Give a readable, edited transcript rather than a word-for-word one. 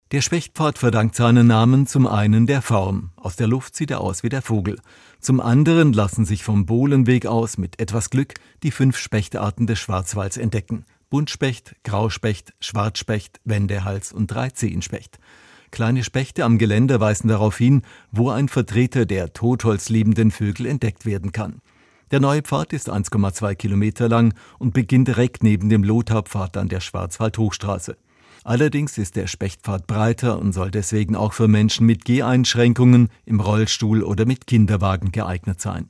Der Spechtpfad verdankt seinen Namen zum einen der Form. Aus der Luft sieht er aus wie der Vogel. Zum anderen lassen sich vom Bohlenweg aus mit etwas Glück die 5 Spechtarten des Schwarzwalds entdecken. Buntspecht, Grauspecht, Schwarzspecht, Wendehals und 3-Zehenspecht. Kleine Spechte am Geländer weisen darauf hin, wo ein Vertreter der totholzliebenden Vögel entdeckt werden kann. Der neue Pfad ist 1,2 Kilometer lang und beginnt direkt neben dem Lothar-Pfad an der Schwarzwald-Hochstraße. Allerdings ist der Spechtpfad breiter und soll deswegen auch für Menschen mit Geheinschränkungen, im Rollstuhl oder mit Kinderwagen geeignet sein.